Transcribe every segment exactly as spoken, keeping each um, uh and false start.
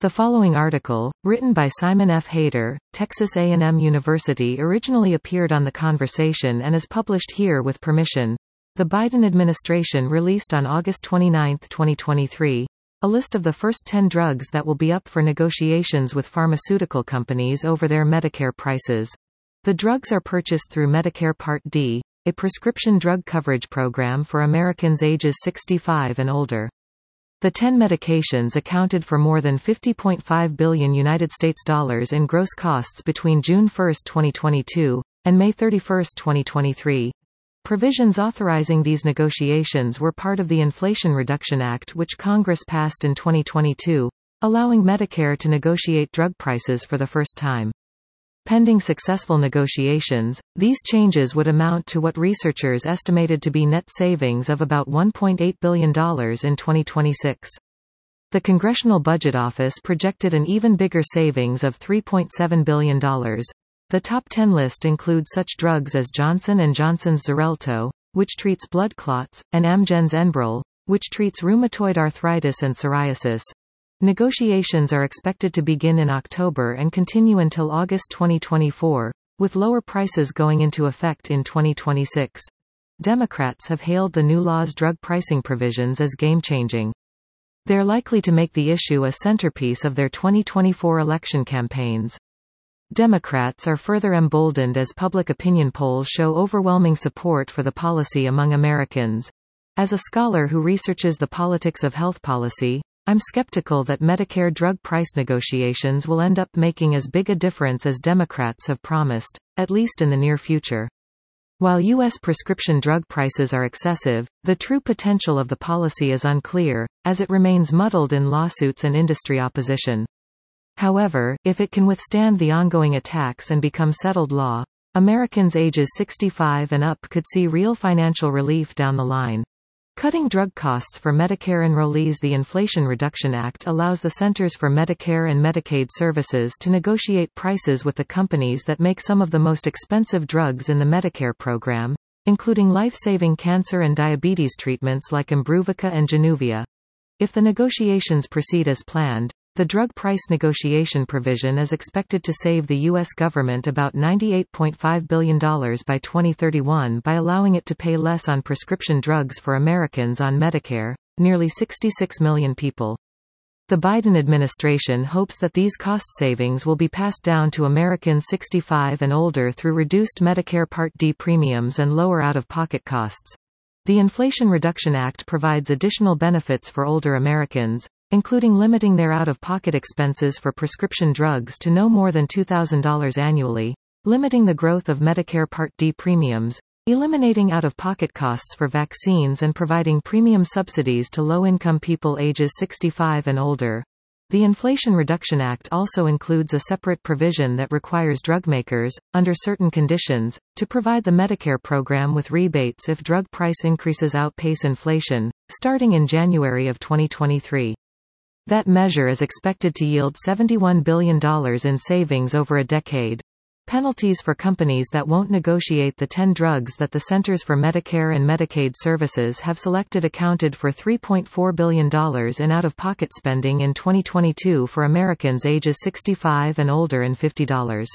The following article, written by Simon F. Hayter, Texas A and M University, originally appeared on The Conversation and is published here with permission. The Biden administration released on August twenty-ninth, twenty twenty-three, a list of the first ten drugs that will be up for negotiations with pharmaceutical companies over their Medicare prices. The drugs are purchased through Medicare Part D, a prescription drug coverage program for Americans ages sixty-five and older. The ten medications accounted for more than fifty point five billion United States dollars in gross costs between June first, twenty twenty-two, and May thirty-first, twenty twenty-three. Provisions authorizing these negotiations were part of the Inflation Reduction Act, which Congress passed in twenty twenty-two, allowing Medicare to negotiate drug prices for the first time. Pending successful negotiations, these changes would amount to what researchers estimated to be net savings of about one point eight billion dollars in twenty twenty-six. The Congressional Budget Office projected an even bigger savings of three point seven billion dollars. The top ten list includes such drugs as Johnson and Johnson's Xarelto, which treats blood clots, and Amgen's Enbrel, which treats rheumatoid arthritis and psoriasis. Negotiations are expected to begin in October and continue until August twenty twenty-four, with lower prices going into effect in twenty twenty-six. Democrats have hailed the new law's drug pricing provisions as game-changing. They're likely to make the issue a centerpiece of their twenty twenty-four election campaigns. Democrats are further emboldened as public opinion polls show overwhelming support for the policy among Americans. As a scholar who researches the politics of health policy, I'm skeptical that Medicare drug price negotiations will end up making as big a difference as Democrats have promised, at least in the near future. While U S prescription drug prices are excessive, the true potential of the policy is unclear, as it remains muddled in lawsuits and industry opposition. However, if it can withstand the ongoing attacks and become settled law, Americans ages sixty-five and up could see real financial relief down the line. Cutting drug costs for Medicare enrollees. The Inflation Reduction Act allows the Centers for Medicare and Medicaid Services to negotiate prices with the companies that make some of the most expensive drugs in the Medicare program, including life-saving cancer and diabetes treatments like Imbruvica and Januvia. If the negotiations proceed as planned, the drug price negotiation provision is expected to save the U S government about ninety-eight point five billion dollars by twenty thirty-one by allowing it to pay less on prescription drugs for Americans on Medicare, nearly sixty-six million people. The Biden administration hopes that these cost savings will be passed down to Americans sixty-five and older through reduced Medicare Part D premiums and lower out-of-pocket costs. The Inflation Reduction Act provides additional benefits for older Americans, including limiting their out-of-pocket expenses for prescription drugs to no more than two thousand dollars annually, limiting the growth of Medicare Part D premiums, eliminating out-of-pocket costs for vaccines and providing premium subsidies to low-income people ages sixty-five and older. The Inflation Reduction Act also includes a separate provision that requires drug makers, under certain conditions, to provide the Medicare program with rebates if drug price increases outpace inflation, starting in January of twenty twenty-three. That measure is expected to yield seventy-one billion dollars in savings over a decade. Penalties for companies that won't negotiate the ten drugs that the Centers for Medicare and Medicaid Services have selected accounted for three point four billion dollars in out-of-pocket spending in twenty twenty-two for Americans ages sixty-five and older and fifty point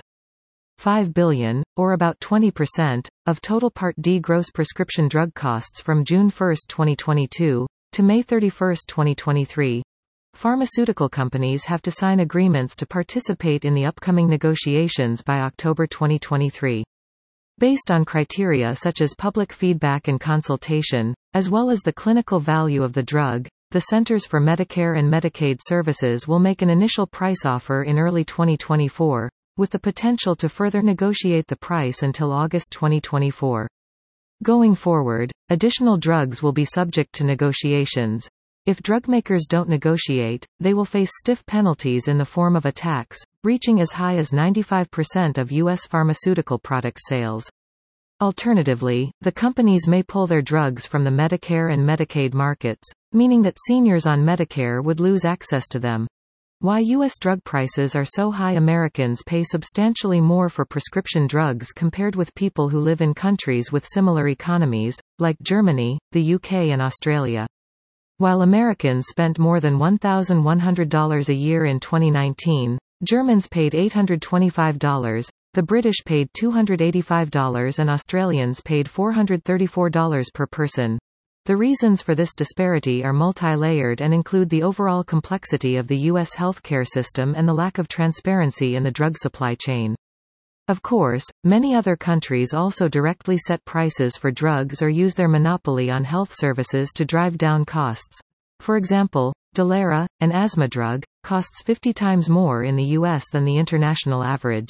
five billion dollars, or about twenty percent, of total Part D gross prescription drug costs from June first, twenty twenty-two, to May thirty-first, twenty twenty-three. Pharmaceutical companies have to sign agreements to participate in the upcoming negotiations by October twenty twenty-three. Based on criteria such as public feedback and consultation, as well as the clinical value of the drug, the Centers for Medicare and Medicaid Services will make an initial price offer in early twenty twenty-four, with the potential to further negotiate the price until August twenty twenty-four. Going forward, additional drugs will be subject to negotiations. If drugmakers don't negotiate, they will face stiff penalties in the form of a tax, reaching as high as ninety-five percent of U S pharmaceutical product sales. Alternatively, the companies may pull their drugs from the Medicare and Medicaid markets, meaning that seniors on Medicare would lose access to them. Why U S drug prices are so high? Americans pay substantially more for prescription drugs compared with people who live in countries with similar economies, like Germany, the U K and Australia. While Americans spent more than one thousand one hundred dollars a year in twenty nineteen, Germans paid eight hundred twenty-five dollars, the British paid two hundred eighty-five dollars and Australians paid four hundred thirty-four dollars per person. The reasons for this disparity are multi-layered and include the overall complexity of the U S healthcare system and the lack of transparency in the drug supply chain. Of course, many other countries also directly set prices for drugs or use their monopoly on health services to drive down costs. For example, Dulera, an asthma drug, costs fifty times more in the U S than the international average.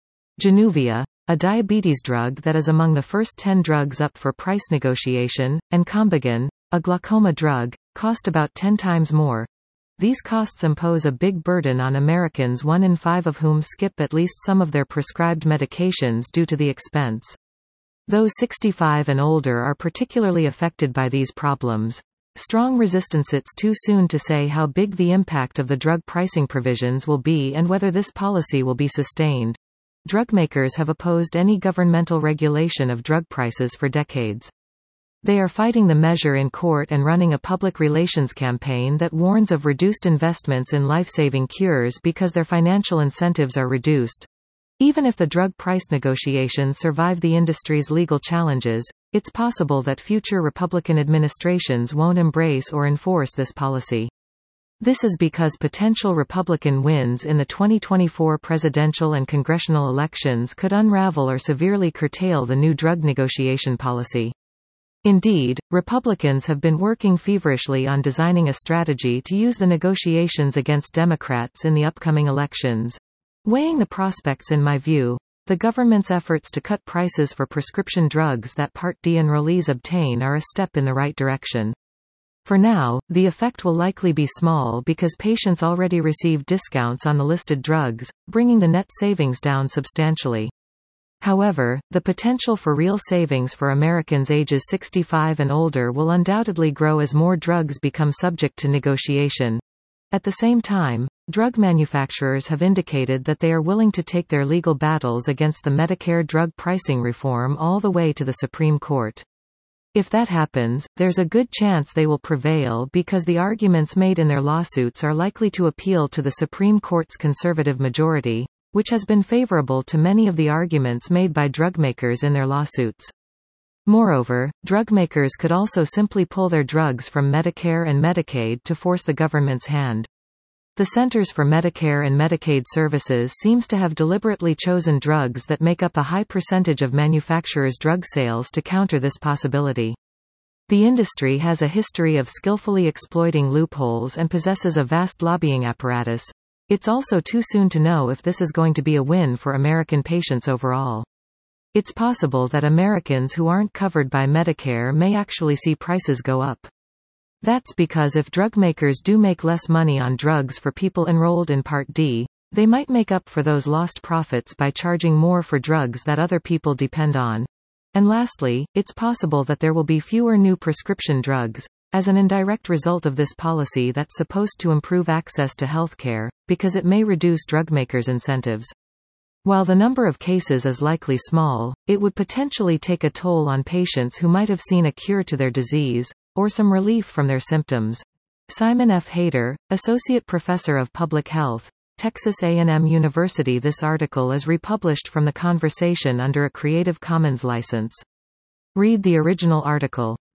Januvia, a diabetes drug that is among the first ten drugs up for price negotiation, and Combigan, a glaucoma drug, cost about ten times more. These costs impose a big burden on Americans, one in five of whom skip at least some of their prescribed medications due to the expense. Those sixty-five and older are particularly affected by these problems. Strong resistance. It's too soon to say how big the impact of the drug pricing provisions will be and whether this policy will be sustained. Drug makers have opposed any governmental regulation of drug prices for decades. They are fighting the measure in court and running a public relations campaign that warns of reduced investments in life-saving cures because their financial incentives are reduced. Even if the drug price negotiations survive the industry's legal challenges, it's possible that future Republican administrations won't embrace or enforce this policy. This is because potential Republican wins in the twenty twenty-four presidential and congressional elections could unravel or severely curtail the new drug negotiation policy. Indeed, Republicans have been working feverishly on designing a strategy to use the negotiations against Democrats in the upcoming elections. Weighing the prospects, in my view, the government's efforts to cut prices for prescription drugs that Part D enrollees obtain are a step in the right direction. For now, the effect will likely be small because patients already receive discounts on the listed drugs, bringing the net savings down substantially. However, the potential for real savings for Americans ages sixty-five and older will undoubtedly grow as more drugs become subject to negotiation. At the same time, drug manufacturers have indicated that they are willing to take their legal battles against the Medicare drug pricing reform all the way to the Supreme Court. If that happens, there's a good chance they will prevail because the arguments made in their lawsuits are likely to appeal to the Supreme Court's conservative majority, which has been favorable to many of the arguments made by drug makers in their lawsuits. Moreover, drug makers could also simply pull their drugs from Medicare and Medicaid to force the government's hand. The Centers for Medicare and Medicaid Services seems to have deliberately chosen drugs that make up a high percentage of manufacturers' drug sales to counter this possibility. The industry has a history of skillfully exploiting loopholes and possesses a vast lobbying apparatus. It's also too soon to know if this is going to be a win for American patients overall. It's possible that Americans who aren't covered by Medicare may actually see prices go up. That's because if drug makers do make less money on drugs for people enrolled in Part D, they might make up for those lost profits by charging more for drugs that other people depend on. And lastly, it's possible that there will be fewer new prescription drugs, as an indirect result of this policy that's supposed to improve access to healthcare, because it may reduce drug makers' incentives. While the number of cases is likely small, it would potentially take a toll on patients who might have seen a cure to their disease, or some relief from their symptoms. Simon F. Hayter, Associate Professor of Public Health, Texas A and M University. This article is republished from The Conversation under a Creative Commons license. Read the original article.